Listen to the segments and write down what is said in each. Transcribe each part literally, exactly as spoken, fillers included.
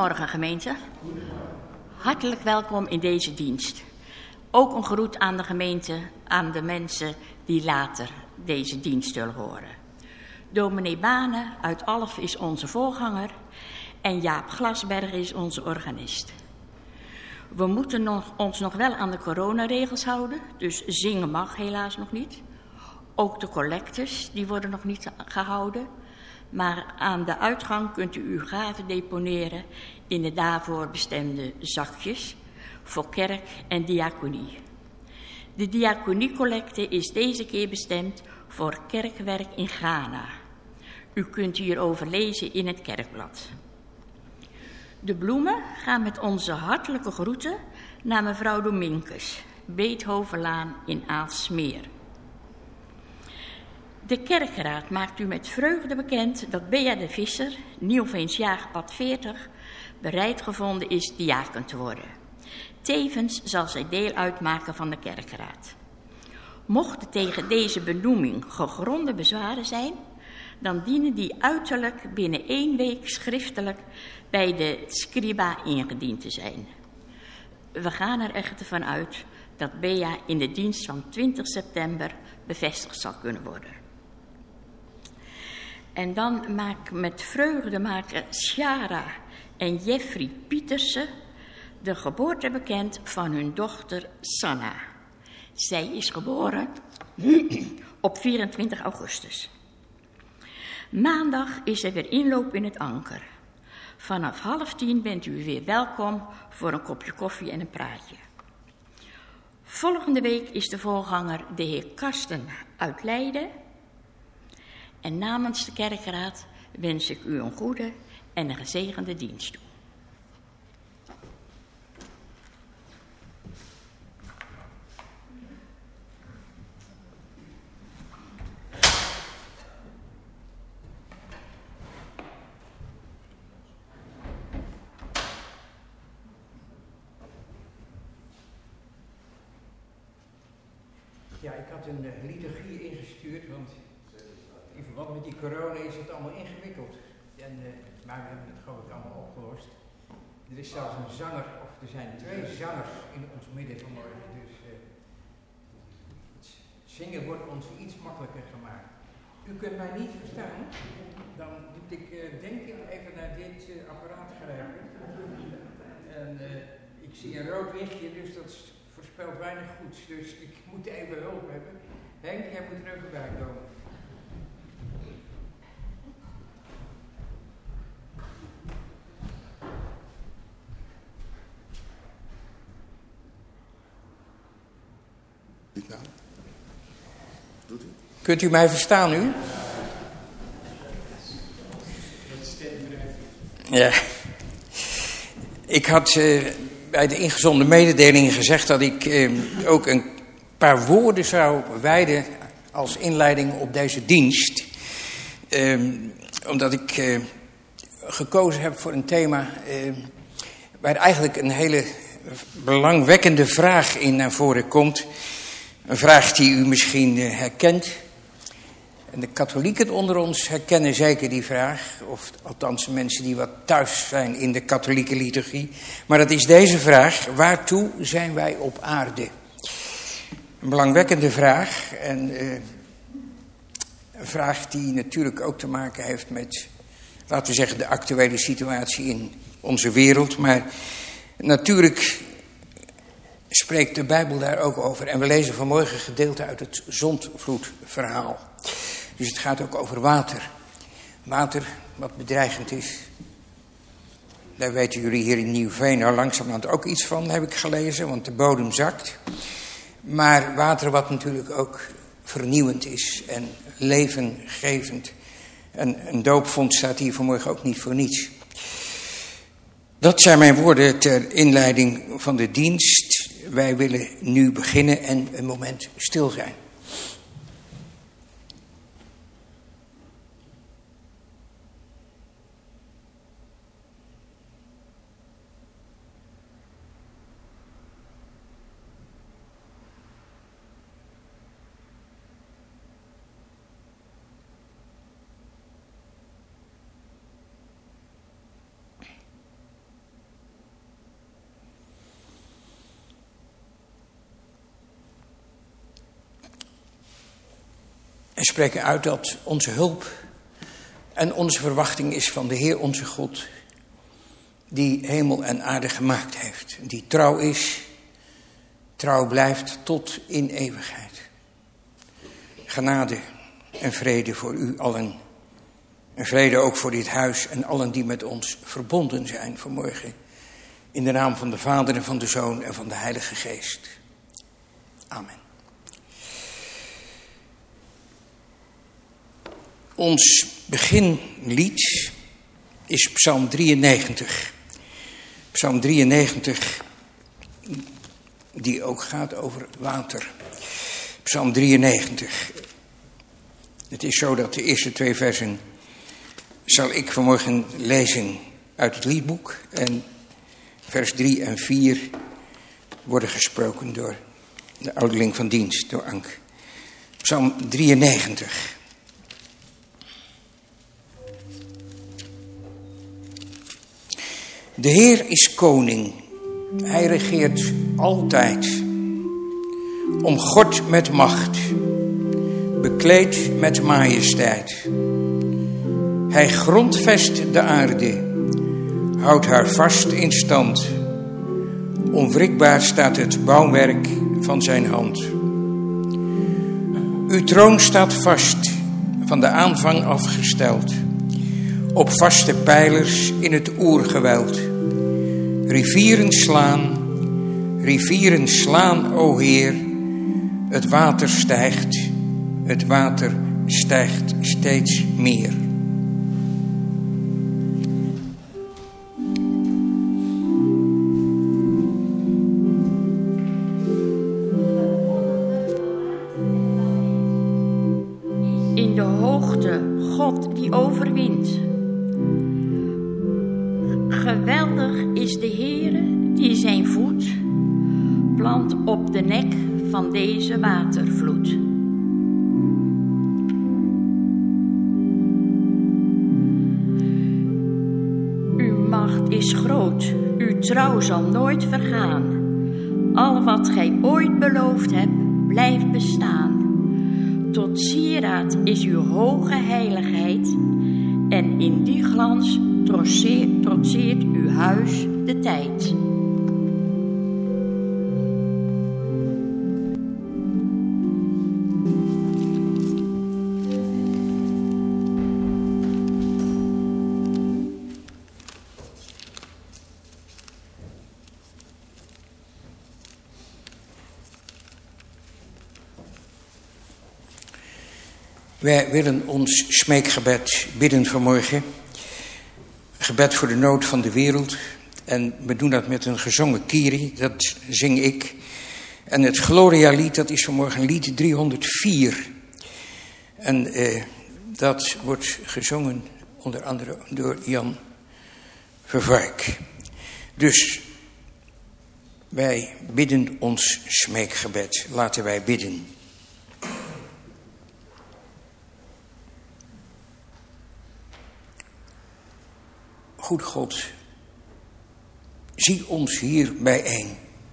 Goedemorgen gemeente. Hartelijk welkom in deze dienst. Ook een groet aan de gemeente, aan de mensen die later deze dienst zullen horen. Dominee Bane uit Alf is onze voorganger en Jaap Glasberg is onze organist. We moeten nog, ons nog wel aan de coronaregels houden, dus zingen mag helaas nog niet. Ook de collectes, die worden nog niet gehouden. Maar aan de uitgang kunt u uw gaven deponeren in de daarvoor bestemde zakjes voor kerk en diaconie. De diaconiecollecte is deze keer bestemd voor kerkwerk in Ghana. U kunt hierover lezen in het kerkblad. De bloemen gaan met onze hartelijke groeten naar mevrouw Dominkes, Beethovenlaan in Aalsmeer. De kerkraad maakt u met vreugde bekend dat Bea de Visser, Nieuwveensjaagpad veertig, bereid gevonden is diaken te worden. Tevens zal zij deel uitmaken van de kerkraad. Mochten tegen deze benoeming gegronde bezwaren zijn, dan dienen die uiterlijk binnen één week schriftelijk bij de scriba ingediend te zijn. We gaan er echter van uit dat Bea in de dienst van twintig september bevestigd zal kunnen worden. En dan maak met vreugde maken Sjara en Jeffrey Pietersen de geboorte bekend van hun dochter Sanna. Zij is geboren op vierentwintig augustus. Maandag is er weer inloop in het Anker. Vanaf half tien bent u weer welkom voor een kopje koffie en een praatje. Volgende week is de voorganger de heer Karsten uit Leiden. En namens de kerkraad wens ik u een goede en een gezegende dienst toe. Ja, ik had een uh, liturgie ingestuurd, want in verband met die corona is het allemaal ingewikkeld. En, uh, maar we hebben het geloof ik allemaal opgelost. Er is zelfs een zanger, of er zijn twee zangers in ons midden vanmorgen. Dus uh, het zingen wordt ons iets makkelijker gemaakt. U kunt mij niet verstaan. Dan moet ik uh, denken even naar dit uh, apparaat grijpen. En uh, ik zie een rood lichtje, dus dat voorspelt weinig goeds. Dus ik moet even hulp hebben. Henk, jij moet er even bij komen. Kunt u mij verstaan, u? Ja. Ik had uh, bij de ingezonden mededelingen gezegd dat ik uh, ook een paar woorden zou wijden als inleiding op deze dienst. Uh, omdat ik uh, gekozen heb voor een thema uh, waar eigenlijk een hele belangwekkende vraag in naar voren komt. Een vraag die u misschien uh, herkent. En de katholieken onder ons herkennen zeker die vraag. Of althans mensen die wat thuis zijn in de katholieke liturgie. Maar dat is deze vraag. Waartoe zijn wij op aarde? Een belangwekkende vraag. En uh, een vraag die natuurlijk ook te maken heeft met, laten we zeggen, de actuele situatie in onze wereld. Maar natuurlijk spreekt de Bijbel daar ook over. En we lezen vanmorgen gedeelte uit het zondvloedverhaal. Dus het gaat ook over water. Water wat bedreigend is. Daar weten jullie hier in Nieuwveen al langzamerhand ook iets van, heb ik gelezen. Want de bodem zakt. Maar water wat natuurlijk ook vernieuwend is en levengevend. En een doopvond staat hier vanmorgen ook niet voor niets. Dat zijn mijn woorden ter inleiding van de dienst. Wij willen nu beginnen en een moment stil zijn. En spreken uit dat onze hulp en onze verwachting is van de Heer onze God, die hemel en aarde gemaakt heeft. Die trouw is, trouw blijft tot in eeuwigheid. Genade en vrede voor u allen. En vrede ook voor dit huis en allen die met ons verbonden zijn vanmorgen. In de naam van de Vader en van de Zoon en van de Heilige Geest. Amen. Ons beginlied is Psalm drieënnegentig. Psalm drieënnegentig, die ook gaat over water. Psalm drieënnegentig. Het is zo dat de eerste twee versen zal ik vanmorgen lezen uit het liedboek. En vers drie en vier worden gesproken door de ouderling van dienst, door Ank. Psalm drieënnegentig. De Heer is koning, hij regeert altijd, omgord met macht, bekleed met majesteit. Hij grondvest de aarde, houdt haar vast in stand. Onwrikbaar staat het bouwwerk van zijn hand. Uw troon staat vast, van de aanvang afgesteld, op vaste pijlers in het oergeweld. Rivieren slaan, rivieren slaan, o Heer. Het water stijgt, het water stijgt steeds meer. In de hoogte, God die overwint. Geweldig is de Heere die zijn voet plant op de nek van deze watervloed. Uw macht is groot, uw trouw zal nooit vergaan. Al wat gij ooit beloofd hebt, blijft bestaan. Tot sieraad is uw hoge heiligheid, en in die glans trotseert, trotseert uw huis de tijd. Wij willen ons smeekgebed bidden vanmorgen. Gebed voor de nood van de wereld. En we doen dat met een gezongen kiri, dat zing ik. En het Gloria-lied, dat is vanmorgen lied driehonderdvier. En eh, dat wordt gezongen onder andere door Jan Vervark. Dus wij bidden ons smeekgebed. Laten wij bidden. Goed God, zie ons hier bijeen.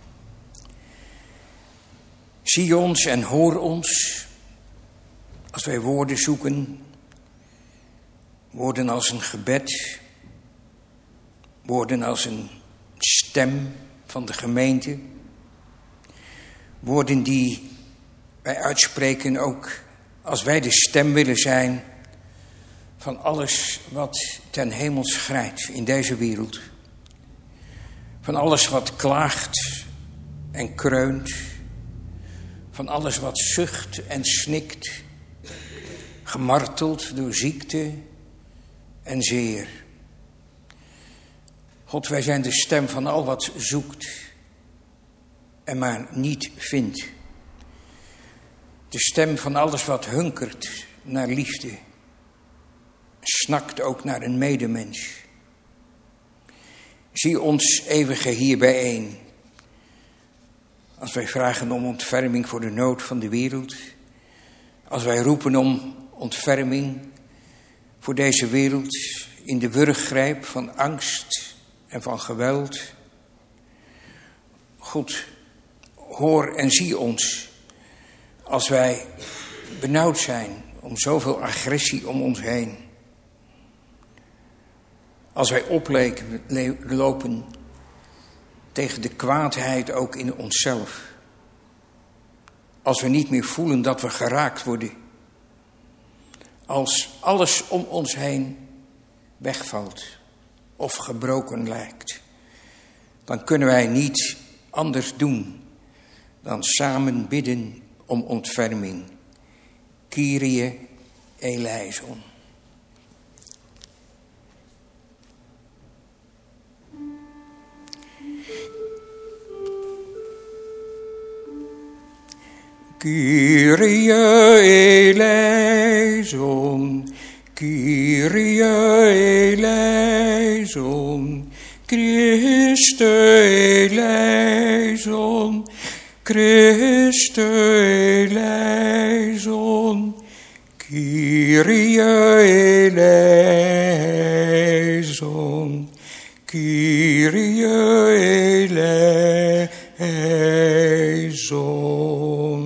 Zie ons en hoor ons als wij woorden zoeken. Woorden als een gebed. Woorden als een stem van de gemeente. Woorden die wij uitspreken ook als wij de stem willen zijn van alles wat ten hemel schrijdt in deze wereld. Van alles wat klaagt en kreunt. Van alles wat zucht en snikt. Gemarteld door ziekte en zeer. God, wij zijn de stem van al wat zoekt en maar niet vindt. De stem van alles wat hunkert naar liefde. Snakt ook naar een medemens. Zie ons eeuwige hier bijeen. Als wij vragen om ontferming voor de nood van de wereld. Als wij roepen om ontferming voor deze wereld in de wurggrijp van angst en van geweld. God, hoor en zie ons als wij benauwd zijn om zoveel agressie om ons heen. Als wij oplopen tegen de kwaadheid ook in onszelf. Als we niet meer voelen dat we geraakt worden. Als alles om ons heen wegvalt of gebroken lijkt. Dan kunnen wij niet anders doen dan samen bidden om ontferming. Kyrie eleison. Kyrie eleison, Kyrie eleison, Christe eleison, Christe eleison, Kyrie eleison, Kyrie eleison.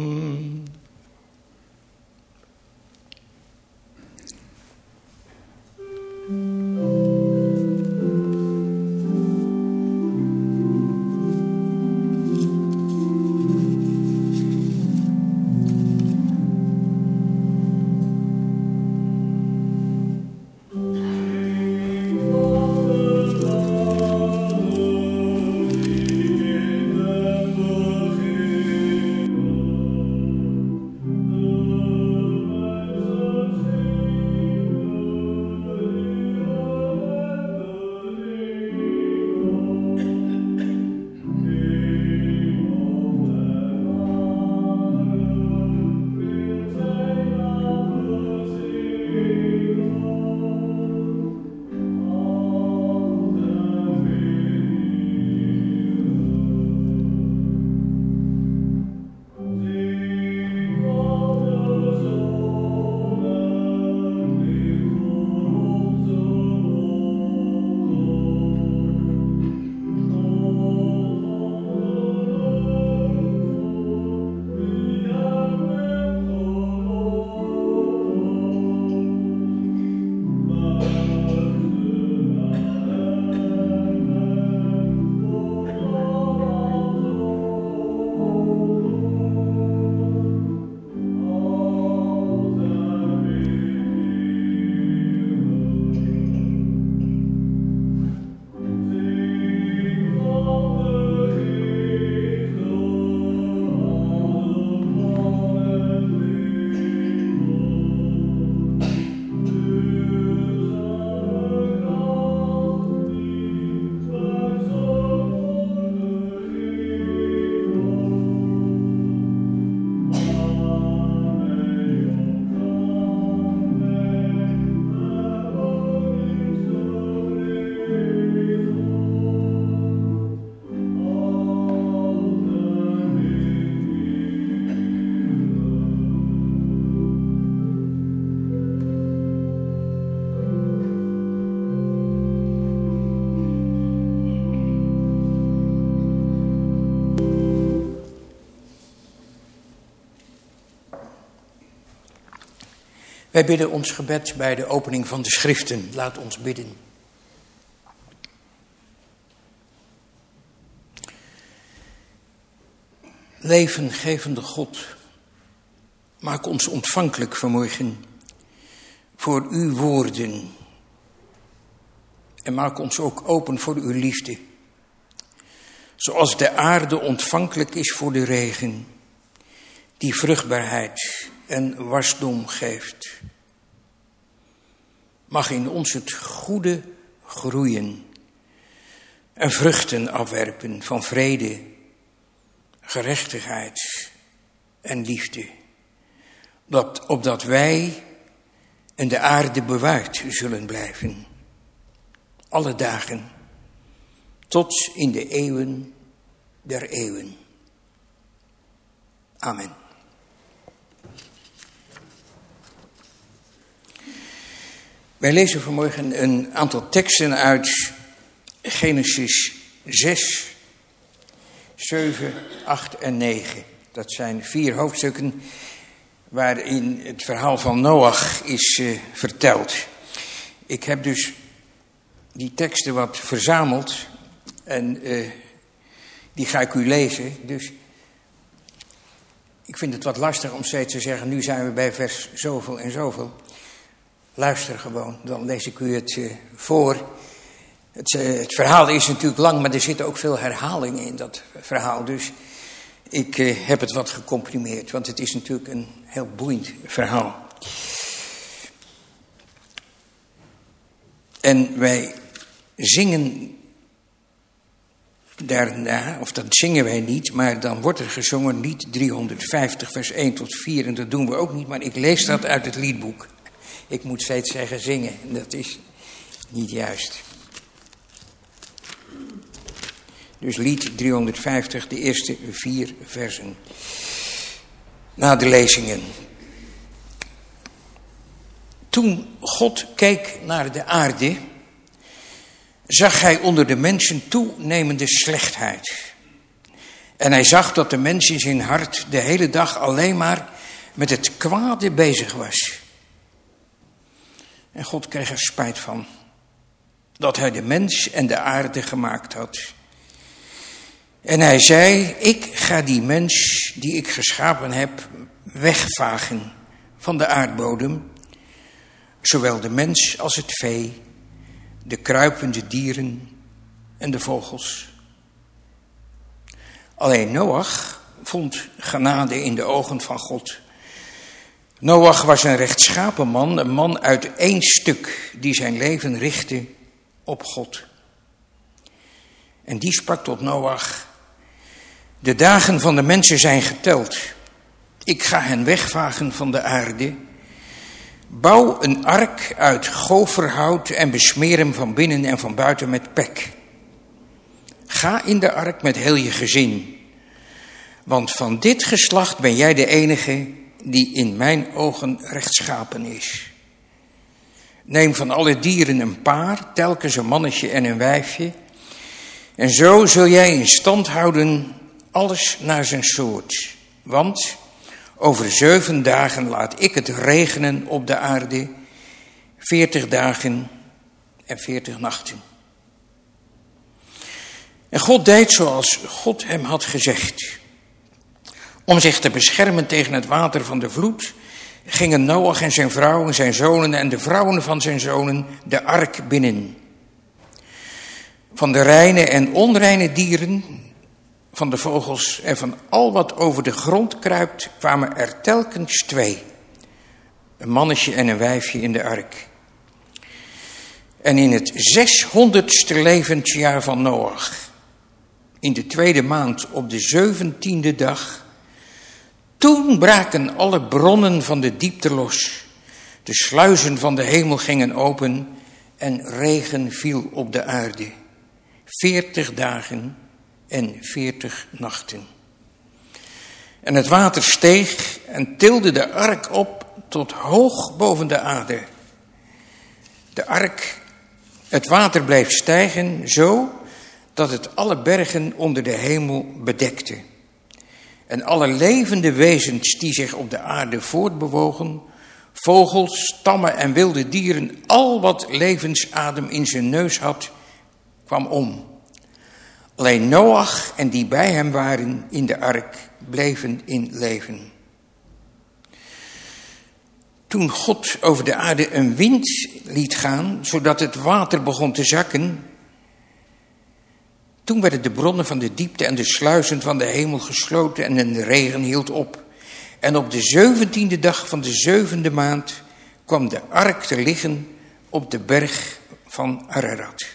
Wij bidden ons gebed bij de opening van de schriften. Laat ons bidden. Levengevende God, maak ons ontvankelijk vanmorgen voor uw woorden. En maak ons ook open voor uw liefde. Zoals de aarde ontvankelijk is voor de regen, die vruchtbaarheid en wasdom geeft. Mag in ons het goede groeien en vruchten afwerpen van vrede, gerechtigheid en liefde. Dat, opdat wij en de aarde bewaard zullen blijven. Alle dagen, tot in de eeuwen der eeuwen. Amen. Wij lezen vanmorgen een aantal teksten uit Genesis zes, zeven, acht en negen. Dat zijn vier hoofdstukken waarin het verhaal van Noach is uh, verteld. Ik heb dus die teksten wat verzameld en uh, die ga ik u lezen. Dus ik vind het wat lastig om steeds te zeggen, nu zijn we bij vers zoveel en zoveel. Luister gewoon, dan lees ik u het uh, voor. Het, uh, het verhaal is natuurlijk lang, maar er zitten ook veel herhalingen in dat verhaal. Dus ik uh, heb het wat gecomprimeerd, want het is natuurlijk een heel boeiend verhaal. En wij zingen daarna, of dat zingen wij niet, maar dan wordt er gezongen lied driehonderdvijftig, vers één tot vier. En dat doen we ook niet, maar ik lees dat uit het liedboek. Ik moet steeds zeggen zingen, en dat is niet juist. Dus lied driehonderdvijftig, de eerste vier versen. Na de lezingen. Toen God keek naar de aarde, zag hij onder de mensen toenemende slechtheid. En hij zag dat de mens in zijn hart de hele dag alleen maar met het kwade bezig was. En God kreeg er spijt van dat hij de mens en de aarde gemaakt had. En hij zei, ik ga die mens die ik geschapen heb wegvagen van de aardbodem. Zowel de mens als het vee, de kruipende dieren en de vogels. Alleen Noach vond genade in de ogen van God. Noach was een rechtschapen man, een man uit één stuk die zijn leven richtte op God. En die sprak tot Noach, de dagen van de mensen zijn geteld. Ik ga hen wegvagen van de aarde. Bouw een ark uit goferhout en besmeer hem van binnen en van buiten met pek. Ga in de ark met heel je gezin. Want van dit geslacht ben jij de enige die in mijn ogen rechtschapen is. Neem van alle dieren een paar, telkens een mannetje en een wijfje. En zo zul jij in stand houden alles naar zijn soort. Want over zeven dagen laat ik het regenen op de aarde, veertig dagen en veertig nachten. En God deed zoals God hem had gezegd. Om zich te beschermen tegen het water van de vloed, gingen Noach en zijn vrouw en zijn zonen en de vrouwen van zijn zonen de ark binnen. Van de reine en onreine dieren, van de vogels en van al wat over de grond kruipt, kwamen er telkens twee. Een mannetje en een wijfje in de ark. En in het zeshonderdste levensjaar van Noach, in de tweede maand op de zeventiende dag, toen braken alle bronnen van de diepte los. De sluizen van de hemel gingen open en regen viel op de aarde. Veertig dagen en veertig nachten. En het water steeg en tilde de ark op tot hoog boven de aarde. De ark, het water bleef stijgen zo dat het alle bergen onder de hemel bedekte. En alle levende wezens die zich op de aarde voortbewogen, vogels, stammen en wilde dieren, al wat levensadem in zijn neus had, kwam om. Alleen Noach en die bij hem waren in de ark bleven in leven. Toen God over de aarde een wind liet gaan, zodat het water begon te zakken, toen werden de bronnen van de diepte en de sluizen van de hemel gesloten en de regen hield op. En op de zeventiende dag van de zevende maand kwam de ark te liggen op de berg van Ararat.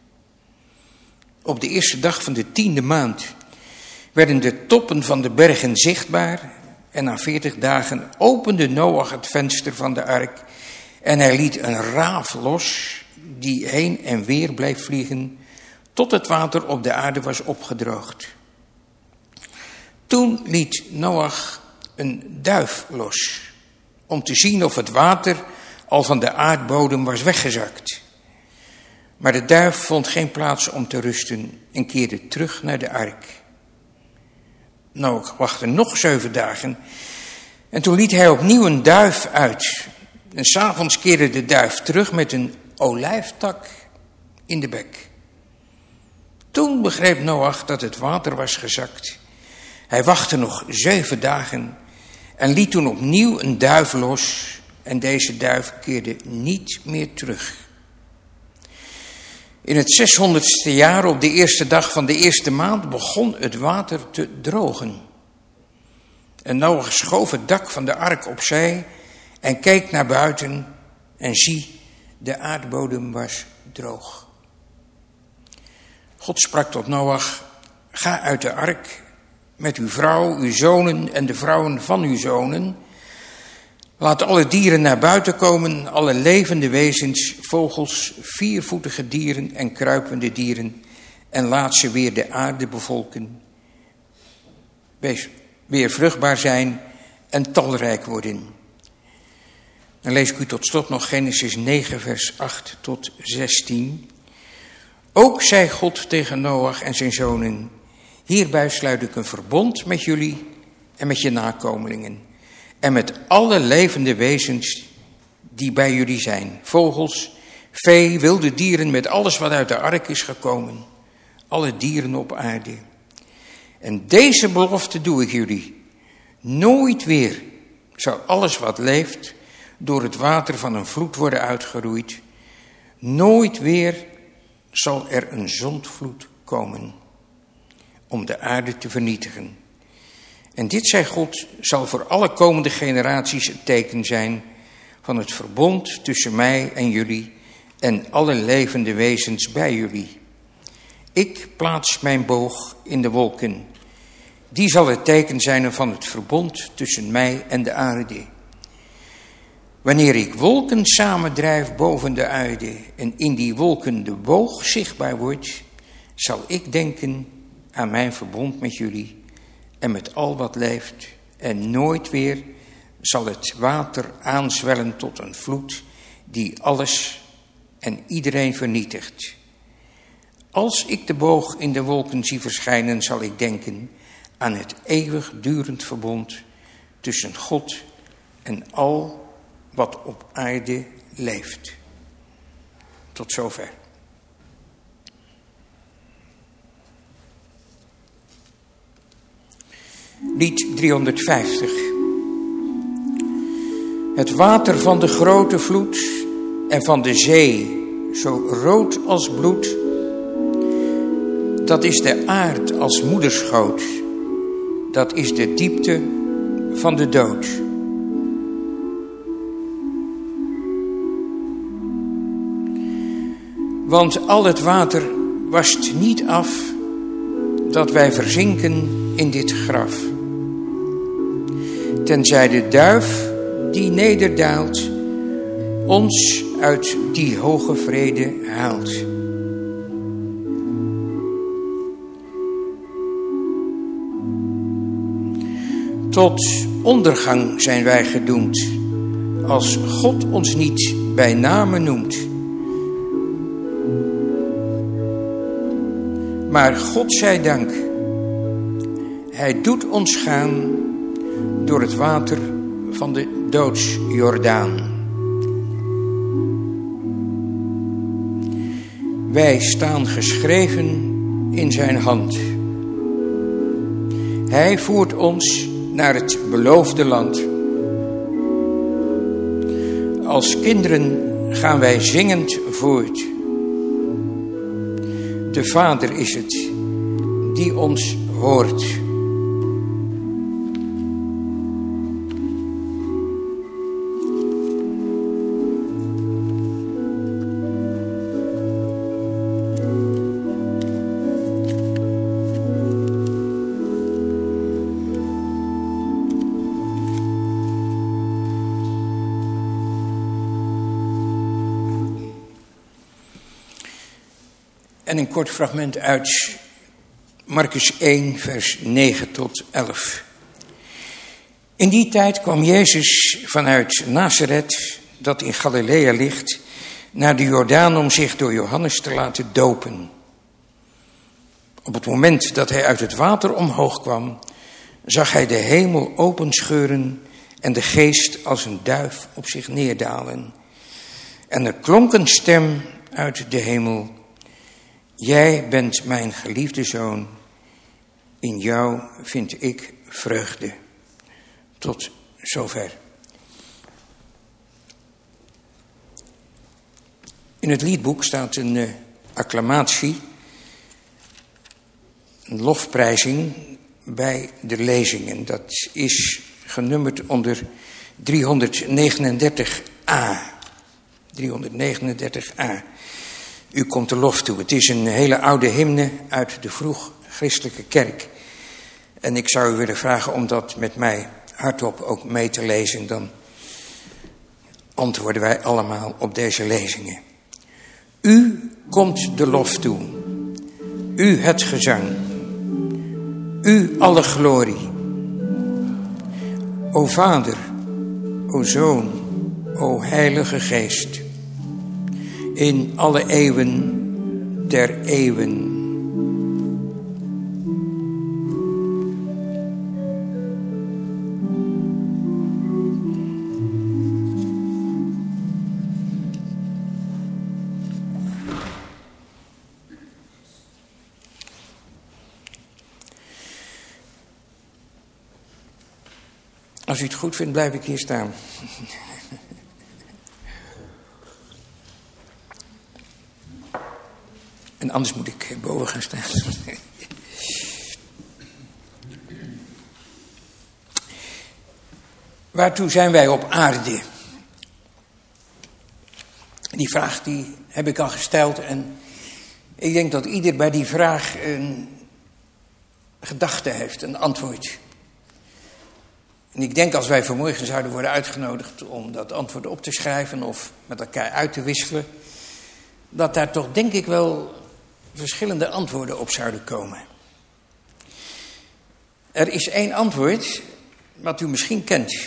Op de eerste dag van de tiende maand werden de toppen van de bergen zichtbaar. En na veertig dagen opende Noach het venster van de ark. En hij liet een raaf los die heen en weer bleef vliegen tot het water op de aarde was opgedroogd. Toen liet Noach een duif los om te zien of het water al van de aardbodem was weggezakt. Maar de duif vond geen plaats om te rusten en keerde terug naar de ark. Noach wachtte nog zeven dagen En toen liet hij opnieuw een duif uit. En 's avonds keerde de duif terug met een olijftak in de bek. Toen begreep Noach dat het water was gezakt. Hij wachtte nog zeven dagen en liet toen opnieuw een duif los. En deze duif keerde niet meer terug. In het zeshonderdste jaar, op de eerste dag van de eerste maand, begon het water te drogen. En Noach schoof het dak van de ark opzij en keek naar buiten en zie, de aardbodem was droog. God sprak tot Noach: ga uit de ark met uw vrouw, uw zonen en de vrouwen van uw zonen. Laat alle dieren naar buiten komen, alle levende wezens, vogels, viervoetige dieren en kruipende dieren. En laat ze weer de aarde bevolken. Wees weer vruchtbaar zijn en talrijk worden. Dan lees ik u tot slot nog Genesis negen, vers acht tot zestien. Ook zei God tegen Noach en zijn zonen: hierbij sluit ik een verbond met jullie en met je nakomelingen. En met alle levende wezens die bij jullie zijn. Vogels, vee, wilde dieren, met alles wat uit de ark is gekomen. Alle dieren op aarde. En deze belofte doe ik jullie. Nooit weer zal alles wat leeft door het water van een vloed worden uitgeroeid. Nooit weer zal er een zondvloed komen om de aarde te vernietigen. En dit, zei God, zal voor alle komende generaties het teken zijn van het verbond tussen mij en jullie en alle levende wezens bij jullie. Ik plaats mijn boog in de wolken. Die zal het teken zijn van het verbond tussen mij en de aarde. Wanneer ik wolken samendrijf boven de aarde en in die wolken de boog zichtbaar wordt, zal ik denken aan mijn verbond met jullie en met al wat leeft. En nooit weer zal het water aanzwellen tot een vloed die alles en iedereen vernietigt. Als ik de boog in de wolken zie verschijnen, zal ik denken aan het eeuwigdurend verbond tussen God en al wat op aarde leeft. Tot zover. Lied driehonderdvijftig. Het water van de grote vloed en van de zee, zo rood als bloed, dat is de aard als moederschoot, dat is de diepte van de dood. Want al het water wast niet af dat wij verzinken in dit graf. Tenzij de duif die nederdaalt ons uit die hoge vrede haalt. Tot ondergang zijn wij gedoemd, als God ons niet bij name noemt. Maar God zij dank, hij doet ons gaan door het water van de doodsjordaan. Wij staan geschreven in zijn hand. Hij voert ons naar het beloofde land. Als kinderen gaan wij zingend voort. De Vader is het die ons hoort. En een kort fragment uit Marcus één, vers negen tot elf. In die tijd kwam Jezus vanuit Nazareth, dat in Galilea ligt, naar de Jordaan om zich door Johannes te laten dopen. Op het moment dat hij uit het water omhoog kwam, zag hij de hemel openscheuren en de geest als een duif op zich neerdalen. En er klonk een stem uit de hemel: jij bent mijn geliefde zoon, in jou vind ik vreugde. Tot zover. In het liedboek staat een uh, acclamatie, een lofprijzing bij de lezingen. Dat is genummerd onder driehonderdnegenendertig a. driehonderdnegenendertig a. U komt de lof toe. Het is een hele oude hymne uit de vroeg-christelijke kerk. En ik zou u willen vragen om dat met mij hardop ook mee te lezen. Dan antwoorden wij allemaal op deze lezingen. U komt de lof toe. U het gezang. U alle glorie. O Vader, o Zoon, o Heilige Geest. In alle eeuwen der eeuwen. Als u het goed vindt, blijf ik hier staan. En anders moet ik boven gaan staan. Waartoe zijn wij op aarde? Die vraag die heb ik al gesteld. En ik denk dat ieder bij die vraag een gedachte heeft, een antwoord. En ik denk als wij vanmorgen zouden worden uitgenodigd om dat antwoord op te schrijven of met elkaar uit te wisselen, dat daar toch denk ik wel verschillende antwoorden op zouden komen. Er is één antwoord wat u misschien kent.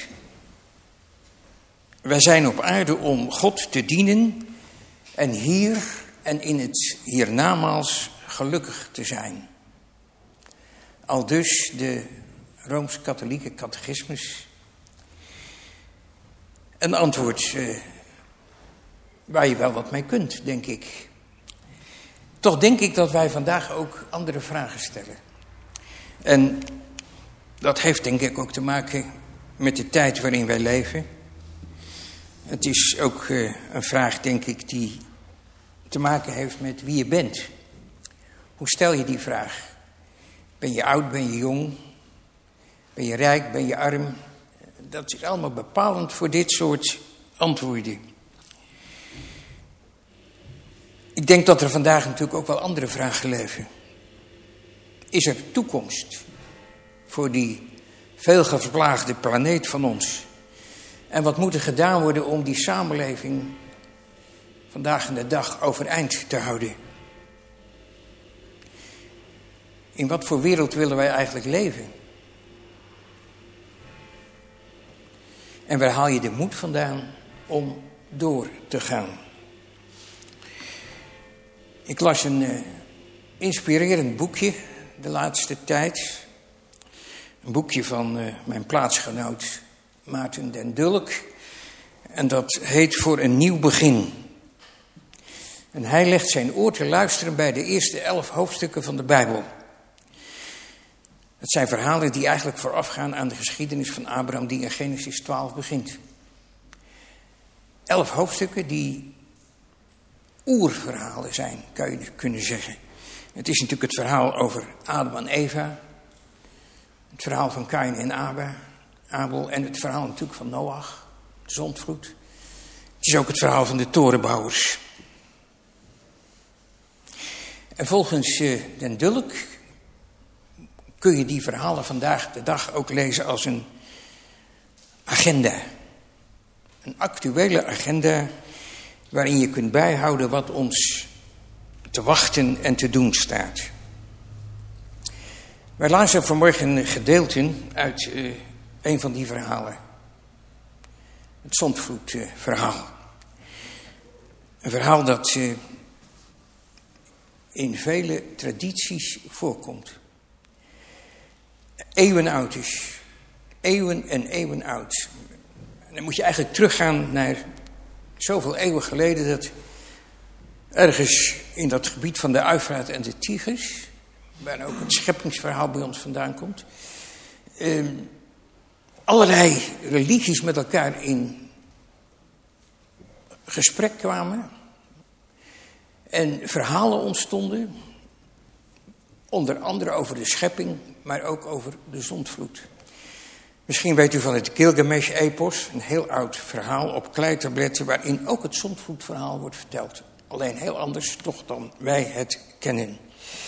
Wij zijn op aarde om God te dienen en hier en in het hiernamaals gelukkig te zijn. Aldus de Rooms-Katholieke catechismus. Een antwoord uh, waar je wel wat mee kunt, denk ik. Toch denk ik dat wij vandaag ook andere vragen stellen. En dat heeft denk ik ook te maken met de tijd waarin wij leven. Het is ook uh, een vraag, denk ik, die te maken heeft met wie je bent. Hoe stel je die vraag? Ben je oud, ben je jong? Ben je rijk, ben je arm? Dat is allemaal bepalend voor dit soort antwoorden. Ik denk dat er vandaag natuurlijk ook wel andere vragen leven. Is er toekomst voor die veelgeverplaagde planeet van ons? En wat moet er gedaan worden om die samenleving vandaag in de dag overeind te houden? In wat voor wereld willen wij eigenlijk leven? En waar haal je de moed vandaan om door te gaan? Ik las een uh, inspirerend boekje de laatste tijd. Een boekje van uh, mijn plaatsgenoot Maarten den Dulk. En dat heet Voor een nieuw begin. En hij legt zijn oor te luisteren bij de eerste elf hoofdstukken van de Bijbel. Het zijn verhalen die eigenlijk voorafgaan aan de geschiedenis van Abraham die in Genesis twaalf begint. Elf hoofdstukken die oerverhalen zijn, kan je kunnen zeggen. Het is natuurlijk het verhaal over Adam en Eva. Het verhaal van Kain en Abel. En het verhaal natuurlijk van Noach, de zondvloed. Het is ook het verhaal van de torenbouwers. En volgens uh, den Dulk kun je die verhalen vandaag de dag ook lezen als een agenda. Een actuele agenda waarin je kunt bijhouden wat ons te wachten en te doen staat. Wij lazen vanmorgen gedeelten uit uh, een van die verhalen. Het zondvloedverhaal. Een verhaal dat uh, in vele tradities voorkomt. Eeuwen oud is. eeuwen en eeuwen oud. En dan moet je eigenlijk teruggaan naar zoveel eeuwen geleden dat ergens in dat gebied van de Uifraat en de Tigris, waar ook het scheppingsverhaal bij ons vandaan komt, eh, allerlei religies met elkaar in gesprek kwamen en verhalen ontstonden, onder andere over de schepping, maar ook over de zondvloed. Misschien weet u van het Gilgamesh-epos, een heel oud verhaal op kleitabletten, waarin ook het zondvloedverhaal wordt verteld. Alleen heel anders toch dan wij het kennen.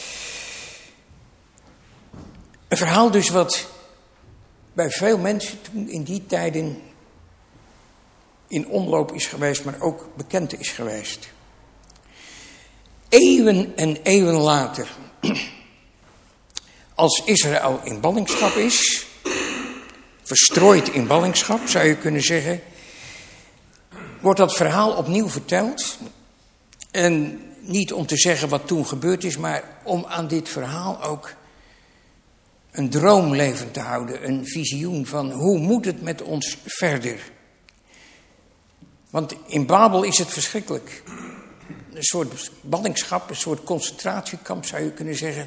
Een verhaal dus wat bij veel mensen toen in die tijden in omloop is geweest, maar ook bekend is geweest. Eeuwen en eeuwen later, als Israël in ballingschap is, verstrooid in ballingschap zou je kunnen zeggen, wordt dat verhaal opnieuw verteld. En niet om te zeggen wat toen gebeurd is, maar om aan dit verhaal ook een droom levend te houden. Een visioen van hoe moet het met ons verder. Want in Babel is het verschrikkelijk. Een soort ballingschap, een soort concentratiekamp zou je kunnen zeggen.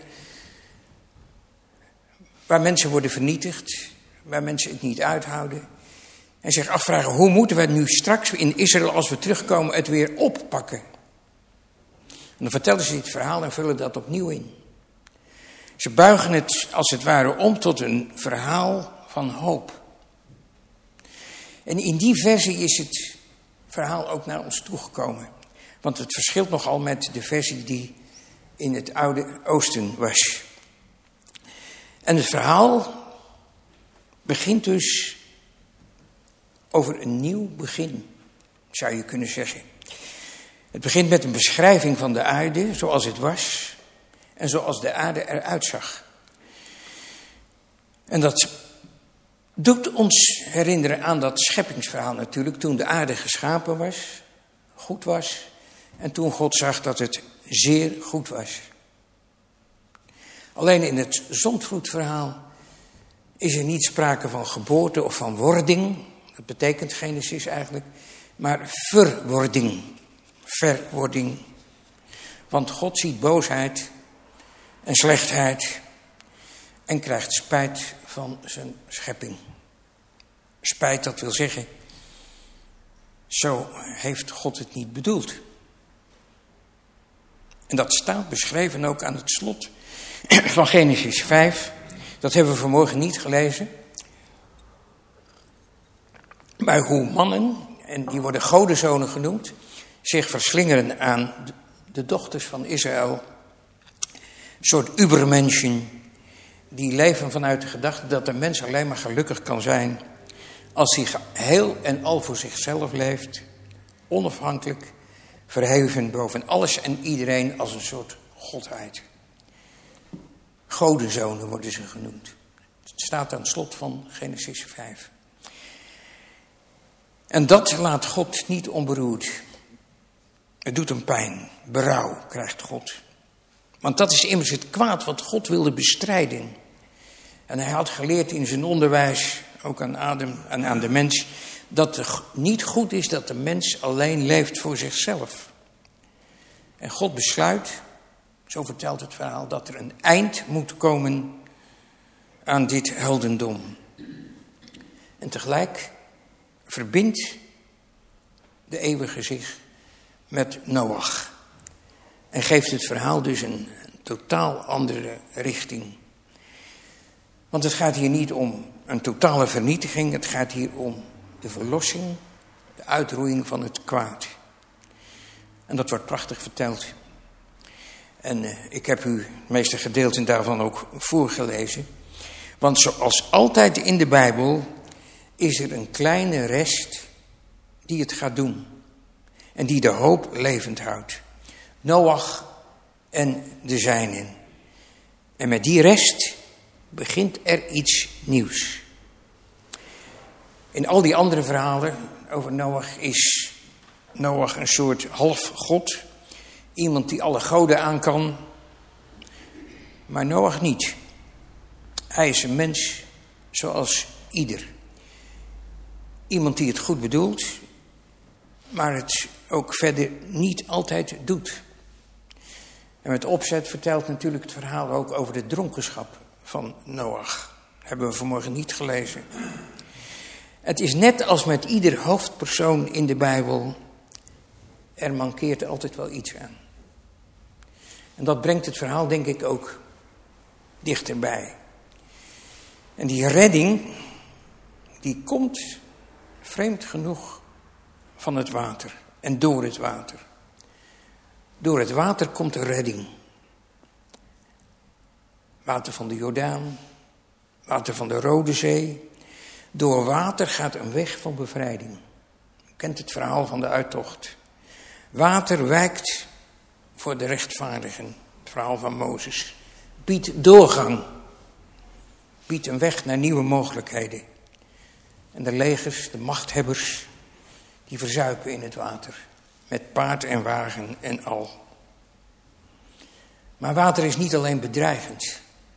Waar mensen worden vernietigd, waar mensen het niet uithouden. En zich afvragen, hoe moeten we het nu straks in Israël, als we terugkomen, het weer oppakken? En dan vertellen ze dit verhaal en vullen dat opnieuw in. Ze buigen het als het ware om tot een verhaal van hoop. En in die versie is het verhaal ook naar ons toegekomen. Want het verschilt nogal met de versie die in het Oude Oosten was. En het verhaal begint dus over een nieuw begin, zou je kunnen zeggen. Het begint met een beschrijving van de aarde zoals het was en zoals de aarde eruit zag. En dat doet ons herinneren aan dat scheppingsverhaal natuurlijk, toen de aarde geschapen was, goed was, en toen God zag dat het zeer goed was. Alleen in het zondvloedverhaal is er niet sprake van geboorte of van wording. Dat betekent Genesis eigenlijk. Maar verwording. Verwording. Want God ziet boosheid en slechtheid en krijgt spijt van zijn schepping. Spijt, dat wil zeggen, zo heeft God het niet bedoeld. En dat staat beschreven ook aan het slot van Genesis vijf. Dat hebben we vanmorgen niet gelezen. Maar hoe mannen, en die worden godenzonen genoemd, zich verslingeren aan de dochters van Israël. Een soort ubermenschen die leven vanuit de gedachte dat de mens alleen maar gelukkig kan zijn als hij heel en al voor zichzelf leeft, onafhankelijk, verheven boven alles en iedereen als een soort godheid. Godenzonen worden ze genoemd. Het staat aan het slot van Genesis vijf. En dat laat God niet onberoerd. Het doet hem pijn. Berouw krijgt God. Want dat is immers het kwaad wat God wilde bestrijden. En hij had geleerd in zijn onderwijs, ook aan Adam en aan de mens, dat het niet goed is dat de mens alleen leeft voor zichzelf. En God besluit, zo vertelt het verhaal, dat er een eind moet komen aan dit heldendom. En tegelijk verbindt de eeuwige zich met Noach. En geeft het verhaal dus een totaal andere richting. Want het gaat hier niet om een totale vernietiging. Het gaat hier om de verlossing, de uitroeiing van het kwaad. En dat wordt prachtig verteld. En uh, ik heb u het meeste gedeelten daarvan ook voorgelezen. Want zoals altijd in de Bijbel is er een kleine rest die het gaat doen. En die de hoop levend houdt. Noach en de zijnen. En met die rest begint er iets nieuws. In al die andere verhalen over Noach is Noach een soort halfgod. Iemand die alle goden aan kan. Maar Noach niet. Hij is een mens zoals ieder. Iemand die het goed bedoelt, maar het ook verder niet altijd doet. En met opzet vertelt natuurlijk het verhaal ook over de dronkenschap van Noach. Dat hebben we vanmorgen niet gelezen. Het is net als met ieder hoofdpersoon in de Bijbel. Er mankeert altijd wel iets aan. En dat brengt het verhaal denk ik ook dichterbij. En die redding, die komt vreemd genoeg van het water en door het water. Door het water komt de redding. Water van de Jordaan, water van de Rode Zee. Door water gaat een weg van bevrijding. U kent het verhaal van de uittocht. Water wijkt voor de rechtvaardigen. Het verhaal van Mozes. Biedt doorgang. Biedt een weg naar nieuwe mogelijkheden. En de legers, de machthebbers, die verzuipen in het water. Met paard en wagen en al. Maar water is niet alleen bedreigend.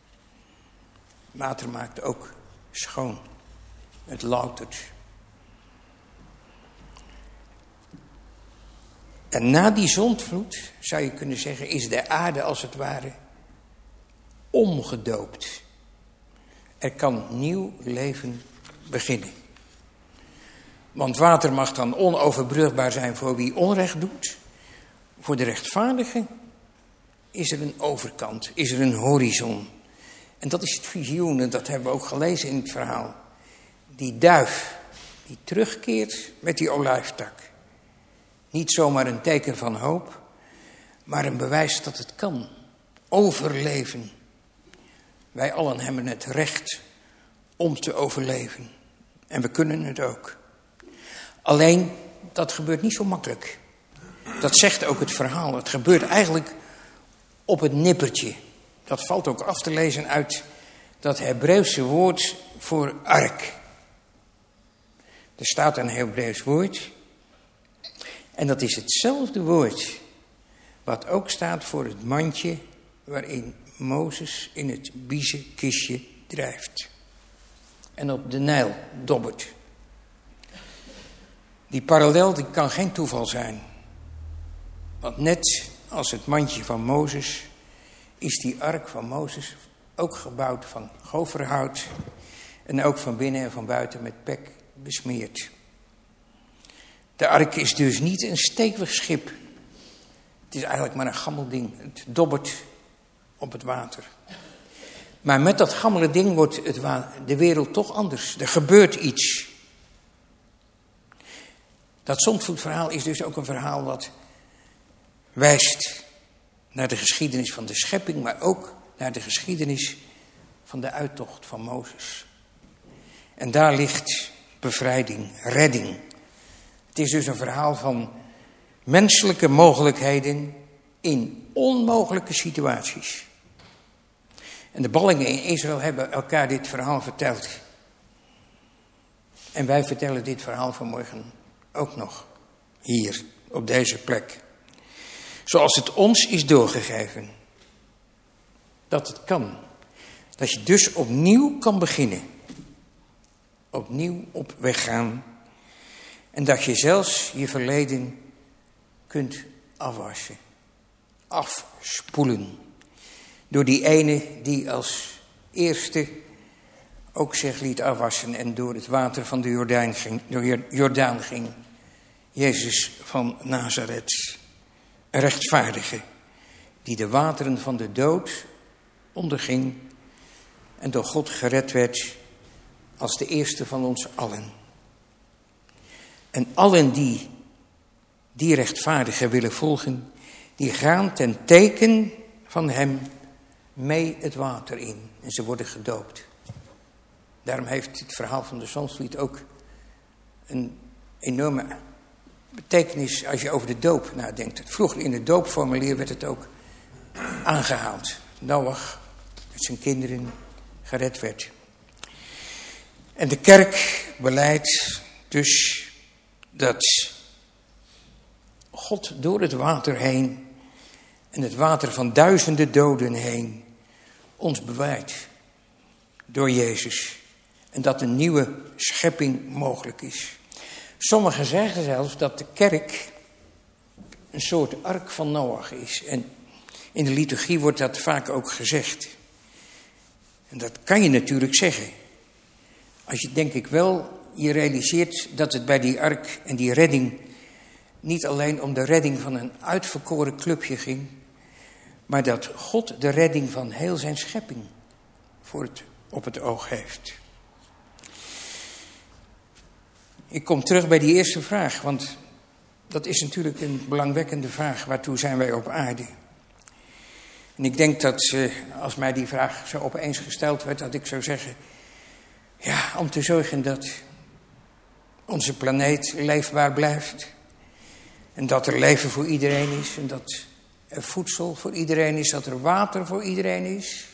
Water maakt ook schoon. Het loutert. En na die zondvloed, zou je kunnen zeggen, is de aarde als het ware omgedoopt. Er kan nieuw leven beginnen. Want water mag dan onoverbrugbaar zijn voor wie onrecht doet. Voor de rechtvaardigen is er een overkant, is er een horizon. En dat is het visioen, en dat hebben we ook gelezen in het verhaal. Die duif die terugkeert met die olijftak. Niet zomaar een teken van hoop, maar een bewijs dat het kan. Overleven. Wij allen hebben het recht om te overleven. En we kunnen het ook. Alleen, dat gebeurt niet zo makkelijk. Dat zegt ook het verhaal. Het gebeurt eigenlijk op het nippertje. Dat valt ook af te lezen uit dat Hebreeuwse woord voor ark. Er staat een Hebreeuws woord. En dat is hetzelfde woord wat ook staat voor het mandje waarin Mozes in het biezenkistje drijft. En op de Nijl dobbert. Die parallel die kan geen toeval zijn. Want net als het mandje van Mozes is die ark van Mozes ook gebouwd van goferhout. En ook van binnen en van buiten met pek besmeerd. De ark is dus niet een stevig schip. Het is eigenlijk maar een gammel ding. Het dobbert op het water. Maar met dat gammele ding wordt het wa- de wereld toch anders. Er gebeurt iets. Dat zondvloedverhaal is dus ook een verhaal wat wijst naar de geschiedenis van de schepping, maar ook naar de geschiedenis van de uittocht van Mozes. En daar ligt bevrijding, redding. Het is dus een verhaal van menselijke mogelijkheden in onmogelijke situaties. En de ballingen in Israël hebben elkaar dit verhaal verteld. En wij vertellen dit verhaal vanmorgen ook nog hier op deze plek. Zoals het ons is doorgegeven. Dat het kan. Dat je dus opnieuw kan beginnen. Opnieuw op weg gaan. En dat je zelfs je verleden kunt afwassen. Afspoelen. Door die ene die als eerste ook zich liet afwassen en door het water van de Jordaan ging. Door Jordaan ging. Jezus van Nazareth. Een rechtvaardige die de wateren van de dood onderging en door God gered werd als de eerste van ons allen. En allen die die rechtvaardige willen volgen, die gaan ten teken van hem mee het water in. En ze worden gedoopt. Daarom heeft het verhaal van de Zondvloed ook een enorme betekenis als je over de doop nadenkt. Vroeger in het doopformulier werd het ook aangehaald. Noach met zijn kinderen gered werd. En de kerk beleidt dus dat God door het water heen en het water van duizenden doden heen ons bewaart door Jezus. en dat een nieuwe schepping mogelijk is. Sommigen zeggen zelfs dat de kerk een soort ark van Noach is. En in de liturgie wordt dat vaak ook gezegd. En dat kan je natuurlijk zeggen. Als je denk ik wel je realiseert dat het bij die ark en die redding niet alleen om de redding van een uitverkoren clubje ging, maar dat God de redding van heel zijn schepping voor het, op het oog heeft. Ik kom terug bij die eerste vraag, want dat is natuurlijk een belangwekkende vraag. Waartoe zijn wij op aarde? En ik denk dat uh, als mij die vraag zo opeens gesteld werd, dat ik zou zeggen, ja, om te zorgen dat onze planeet leefbaar blijft. En dat er leven voor iedereen is. En dat er voedsel voor iedereen is. Dat er water voor iedereen is.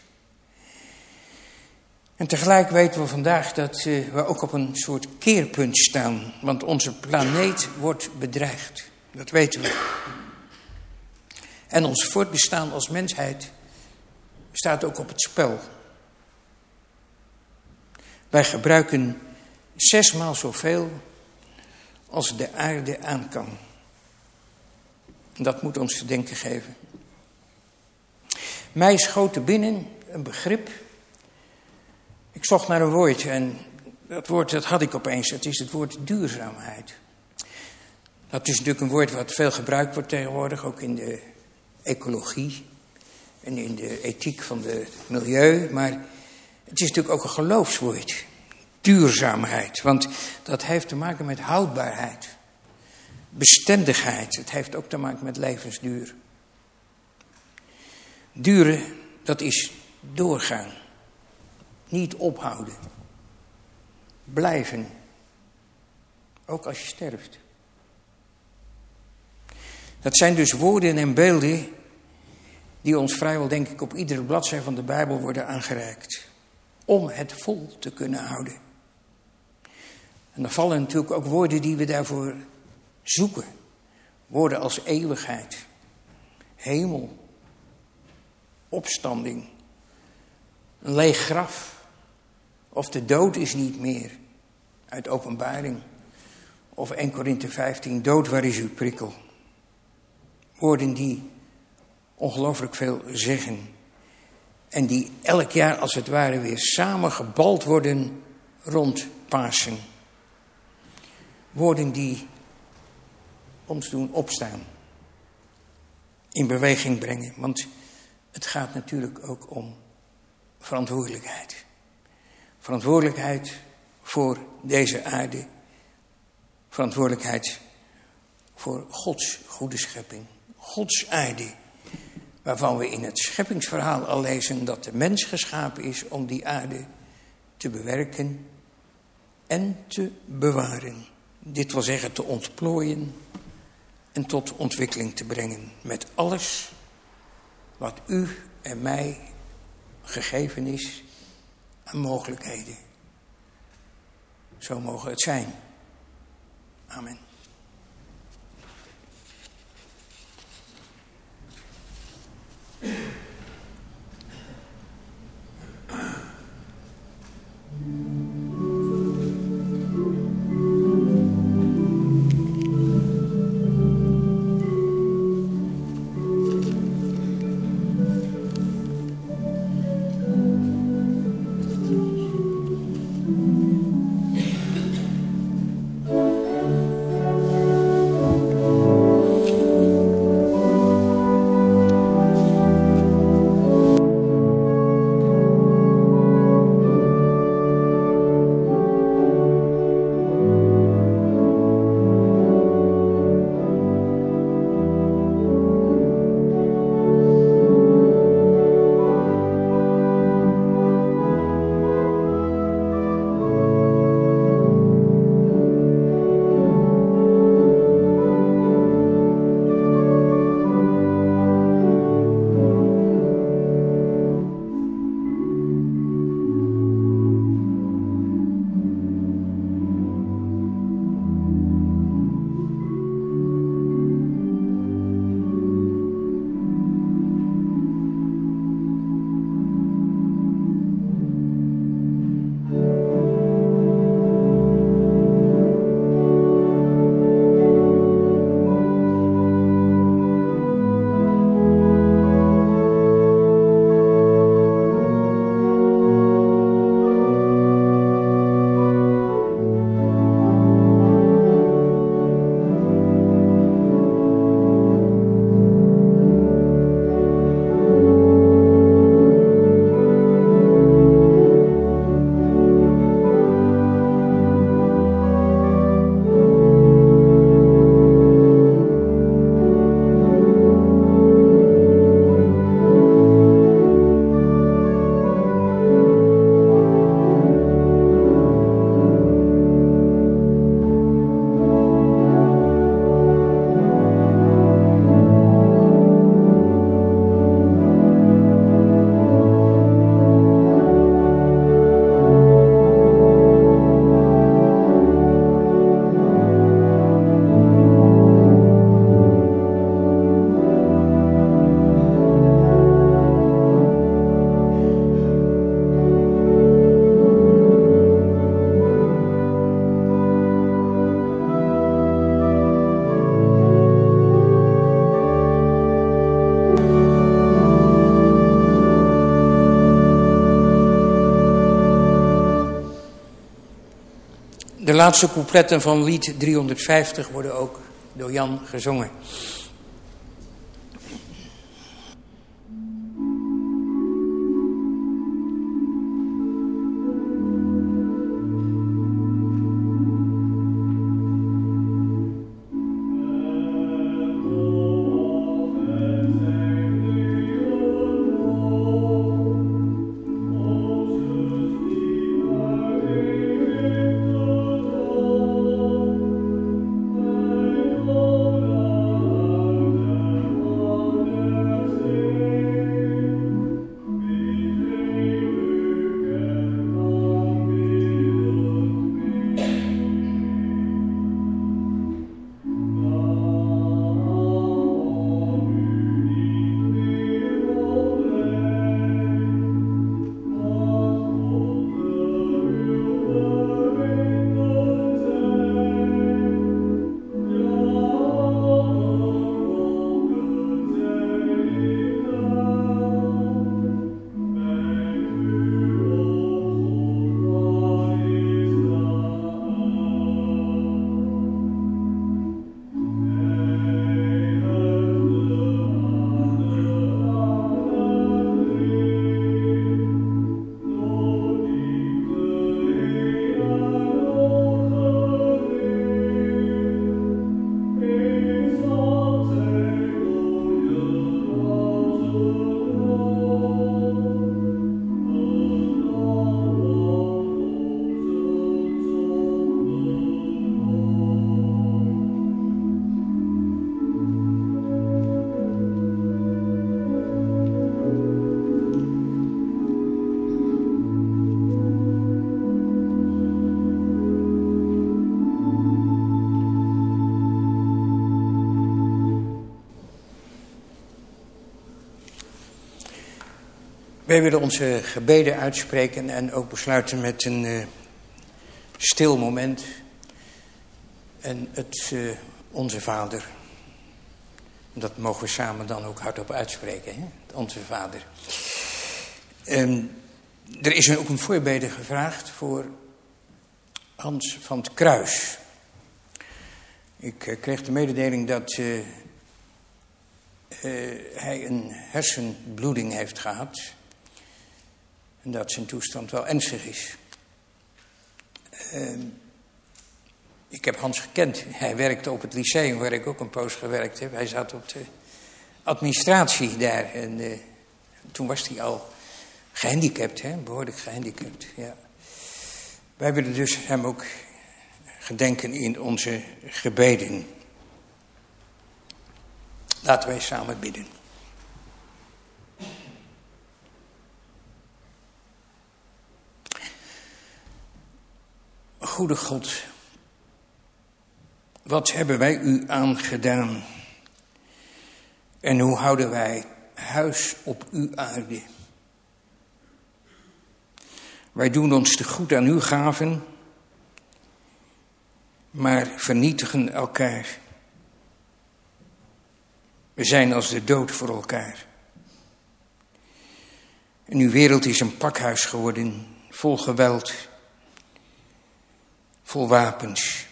En tegelijk weten we vandaag dat uh, we ook op een soort keerpunt staan. Want onze planeet wordt bedreigd. Dat weten we. En ons voortbestaan als mensheid staat ook op het spel. Wij gebruiken zesmaal zoveel als de aarde aan kan. En dat moet ons te denken geven. Mij schoot er binnen een begrip. Ik zocht naar een woordje en dat woord dat had ik opeens. Dat is het woord duurzaamheid. Dat is natuurlijk een woord wat veel gebruikt wordt tegenwoordig, ook in de ecologie en in de ethiek van het milieu. Maar het is natuurlijk ook een geloofswoord. Duurzaamheid, want dat heeft te maken met houdbaarheid. Bestendigheid, het heeft ook te maken met levensduur. Duren, dat is doorgaan. Niet ophouden. Blijven. Ook als je sterft. Dat zijn dus woorden en beelden die ons vrijwel denk ik op iedere bladzijde van de Bijbel worden aangereikt. Om het vol te kunnen houden. En dan vallen natuurlijk ook woorden die we daarvoor zoeken. Woorden als eeuwigheid, hemel, opstanding, een leeg graf. Of de dood is niet meer, uit Openbaring. Of Eerste Korinthe vijftien, dood, waar is uw prikkel? Woorden die ongelooflijk veel zeggen. En die elk jaar als het ware weer samengebald worden rond Pasen. Woorden die ons doen opstaan. In beweging brengen. Want het gaat natuurlijk ook om verantwoordelijkheid. Verantwoordelijkheid voor deze aarde. Verantwoordelijkheid voor Gods goede schepping. Gods aarde. Waarvan we in het scheppingsverhaal al lezen dat de mens geschapen is om die aarde te bewerken en te bewaren. Dit wil zeggen te ontplooien en tot ontwikkeling te brengen. Met alles wat u en mij gegeven is aan mogelijkheden. Zo mogen het zijn. Amen. De laatste coupletten van lied driehonderdvijftig worden ook door Jan gezongen. Wij willen onze gebeden uitspreken en ook besluiten met een uh, stil moment. En het uh, Onze Vader. Dat mogen we samen dan ook hardop uitspreken. Hè? Onze Vader. Um, er is ook een voorbede gevraagd voor Hans van het Kruis. Ik uh, kreeg de mededeling dat uh, uh, hij een hersenbloeding heeft gehad. En dat zijn toestand wel ernstig is. Uh, ik heb Hans gekend. Hij werkte op het lyceum waar ik ook een poos gewerkt heb. Hij zat op de administratie daar. En uh, toen was hij al gehandicapt, hè? Behoorlijk gehandicapt. Ja. Wij willen dus hem ook gedenken in onze gebeden. Laten wij samen bidden. Goede God, wat hebben wij u aangedaan? En hoe houden wij huis op uw aarde? Wij doen ons te goed aan uw gaven, maar vernietigen elkaar. We zijn als de dood voor elkaar. En uw wereld is een pakhuis geworden, vol geweld, vol wapens.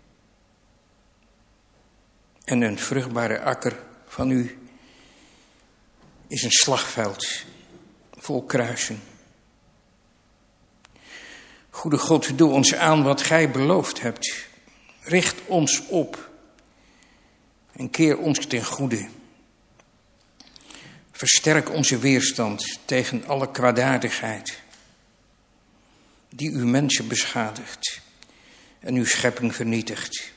En een vruchtbare akker van u is een slagveld vol kruisen. Goede God, doe ons aan wat gij beloofd hebt. Richt ons op en keer ons ten goede. Versterk onze weerstand tegen alle kwaadaardigheid die uw mensen beschadigt en uw schepping vernietigt.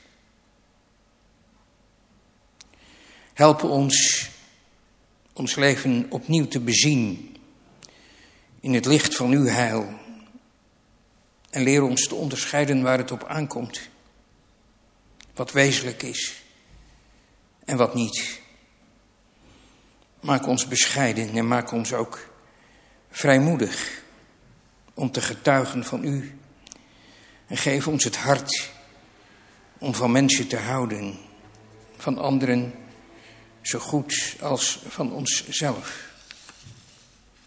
Help ons ons leven opnieuw te bezien in het licht van uw heil. En leer ons te onderscheiden waar het op aankomt. Wat wezenlijk is en wat niet. Maak ons bescheiden en maak ons ook vrijmoedig om te getuigen van u. En geef ons het hart om van mensen te houden, van anderen zo goed als van onszelf.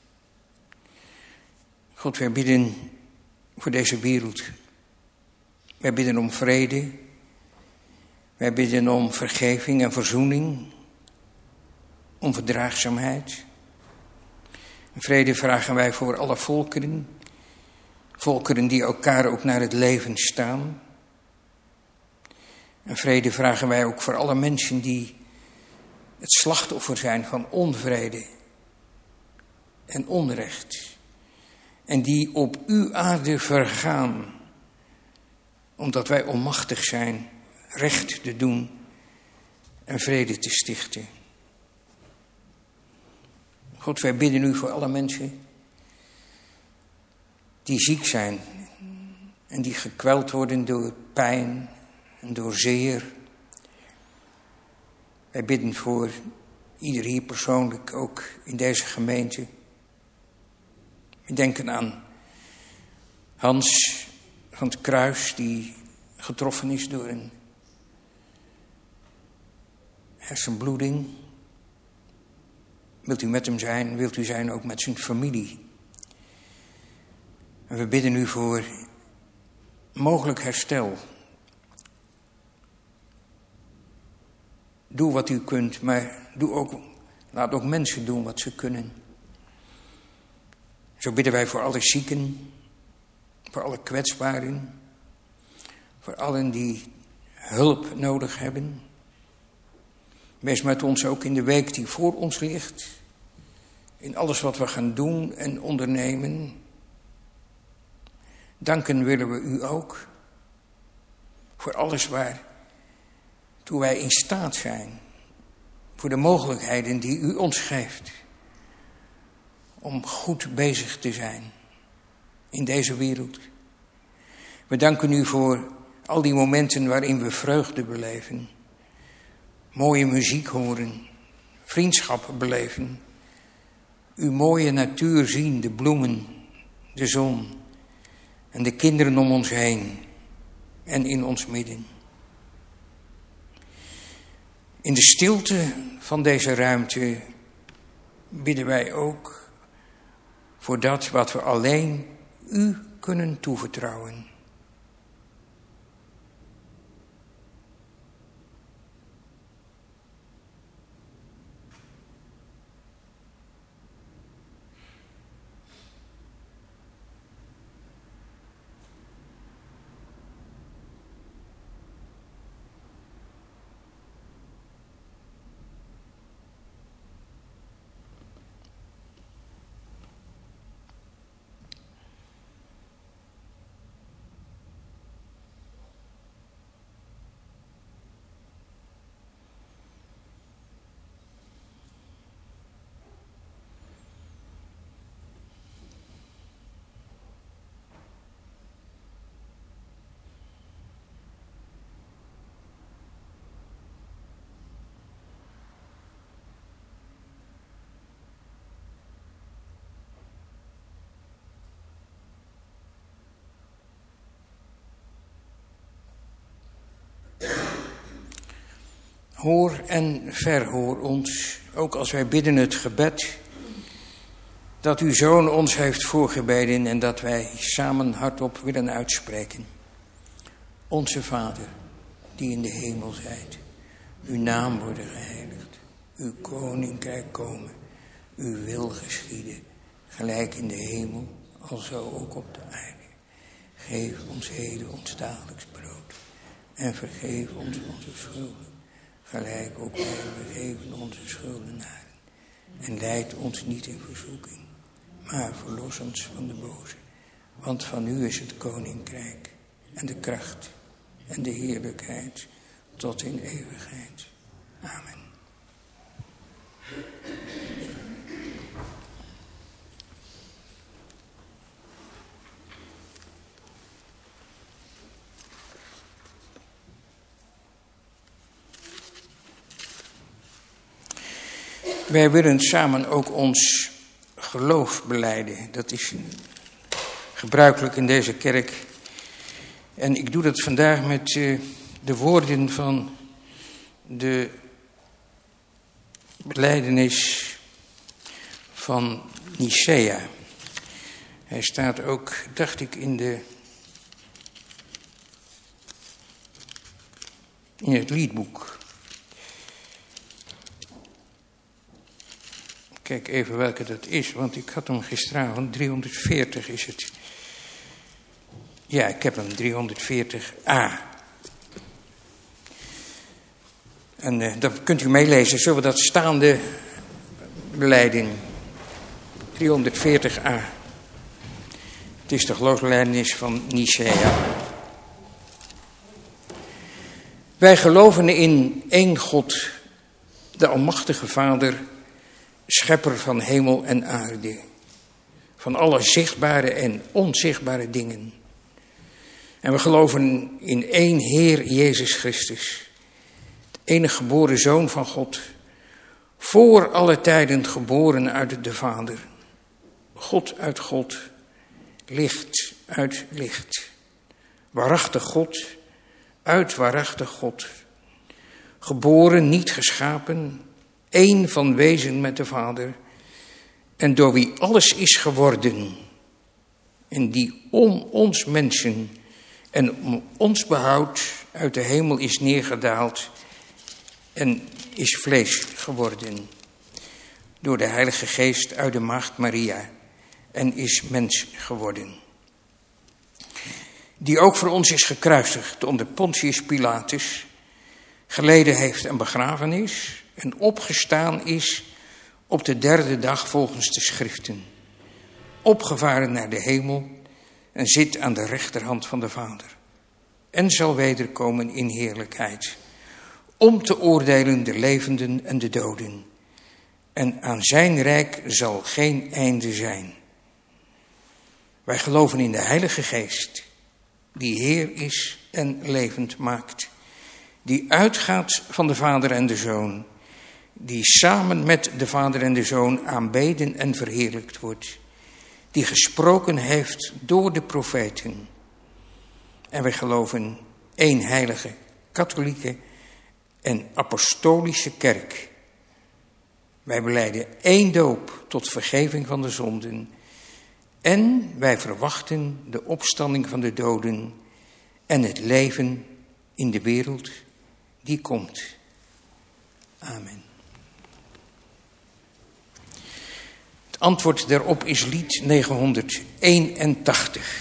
God, wij bidden voor deze wereld. Wij bidden om vrede. Wij bidden om vergeving en verzoening. Om verdraagzaamheid. En vrede vragen wij voor alle volkeren. Volkeren die elkaar ook naar het leven staan. En vrede vragen wij ook voor alle mensen die het slachtoffer zijn van onvrede en onrecht. En die op uw aarde vergaan, omdat wij onmachtig zijn recht te doen en vrede te stichten. God, wij bidden u voor alle mensen die ziek zijn en die gekweld worden door pijn en door zeer. Wij bidden voor ieder hier persoonlijk, ook in deze gemeente. We denken aan Hans van het Kruis, die getroffen is door een hersenbloeding. Wilt u met hem zijn, wilt u zijn ook met zijn familie. En we bidden u voor mogelijk herstel. Doe wat u kunt, maar doe ook, laat ook mensen doen wat ze kunnen. Zo bidden wij voor alle zieken, voor alle kwetsbaren, voor allen die hulp nodig hebben. Wees met ons ook in de week die voor ons ligt, in alles wat we gaan doen en ondernemen. Danken willen we u ook voor alles waar toe wij in staat zijn, voor de mogelijkheden die u ons geeft om goed bezig te zijn in deze wereld. We danken u voor al die momenten waarin we vreugde beleven, mooie muziek horen, vriendschap beleven, uw mooie natuur zien, de bloemen, de zon en de kinderen om ons heen en in ons midden. In de stilte van deze ruimte bidden wij ook voor dat wat we alleen u kunnen toevertrouwen. Hoor en verhoor ons, ook als wij bidden het gebed dat uw Zoon ons heeft voorgebeden en dat wij samen hardop willen uitspreken. Onze Vader, die in de hemel zijt, uw naam worden geheiligd, uw koninkrijk komen, uw wil geschieden, gelijk in de hemel, alzo ook op de aarde. Geef ons heden ons dagelijks brood en vergeef ons onze schulden, gelijk ook wij vergeven onze schuldenaren. En leid ons niet in verzoeking, maar verlos ons van de boze. Want van u is het koninkrijk en de kracht en de heerlijkheid tot in eeuwigheid. Amen. Wij willen samen ook ons geloof belijden. Dat is gebruikelijk in deze kerk. En ik doe dat vandaag met uh, de woorden van de belijdenis van Nicea. Hij staat ook, dacht ik, in de in het liedboek. Kijk even welke dat is, want ik had hem gisteravond. driehonderdveertig is het. Ja, ik heb hem, driehonderdveertig a. En uh, dat kunt u meelezen. Zullen we dat staande beleiden? driehonderdveertig a. Het is de geloofsbelijdenis van Nicea. Wij geloven in één God, de Almachtige Vader, schepper van hemel en aarde, van alle zichtbare en onzichtbare dingen. En we geloven in één Heer Jezus Christus, de enige geboren Zoon van God, voor alle tijden geboren uit de Vader, God uit God, licht uit licht, waarachtig God uit waarachtig God, geboren, niet geschapen, één van wezen met de Vader, en door wie alles is geworden, en die om ons mensen en om ons behoud uit de hemel is neergedaald en is vlees geworden, door de Heilige Geest uit de Maagd Maria, en is mens geworden. Die ook voor ons is gekruisigd onder Pontius Pilatus, geleden heeft en begraven is, en opgestaan is op de derde dag volgens de schriften, opgevaren naar de hemel en zit aan de rechterhand van de Vader, en zal wederkomen in heerlijkheid, om te oordelen de levenden en de doden, en aan zijn rijk zal geen einde zijn. Wij geloven in de Heilige Geest, die Heer is en levend maakt, die uitgaat van de Vader en de Zoon, die samen met de Vader en de Zoon aanbeden en verheerlijkt wordt, die gesproken heeft door de profeten. En wij geloven één heilige, katholieke en apostolische kerk. Wij belijden één doop tot vergeving van de zonden. En wij verwachten de opstanding van de doden en het leven in de wereld die komt. Amen. Het antwoord daarop is lied negenhonderdeenentachtig.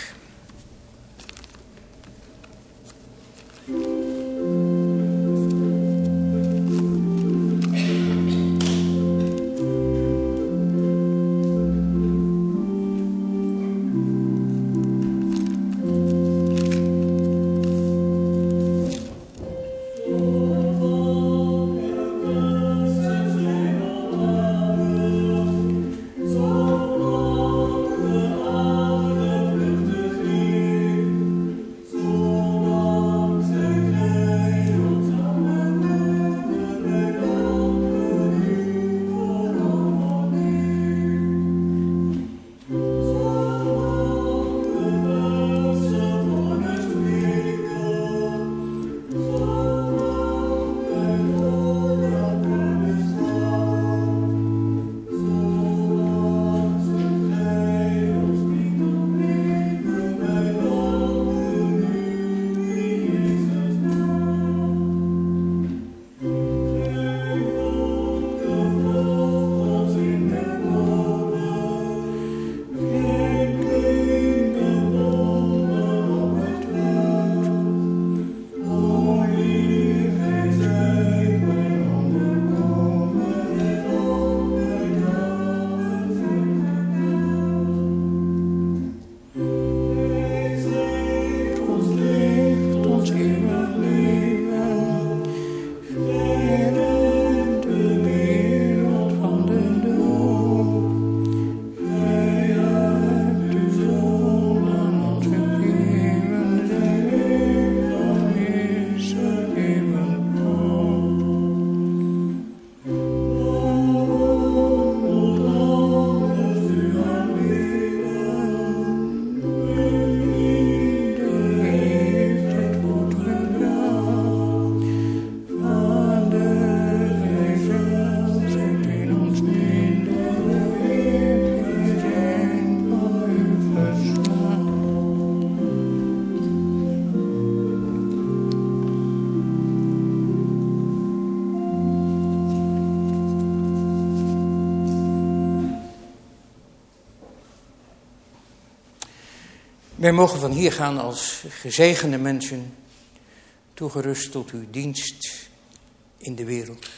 Wij mogen van hier gaan als gezegende mensen, toegerust tot uw dienst in de wereld.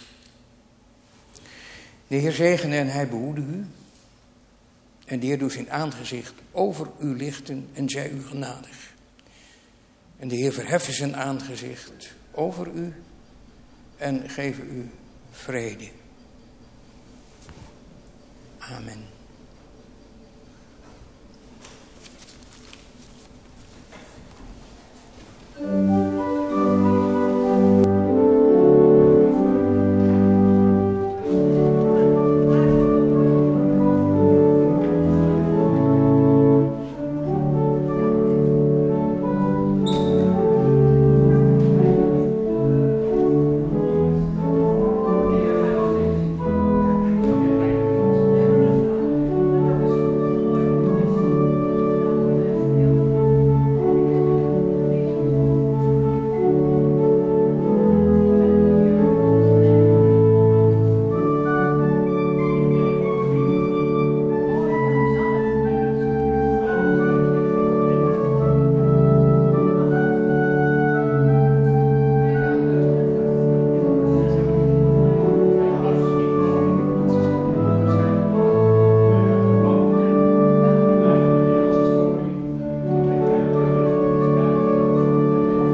De Heer zegene en hij behoede u. En de Heer doet zijn aangezicht over u lichten en zij u genadig. En de Heer verheffen zijn aangezicht over u en geven u vrede. Amen.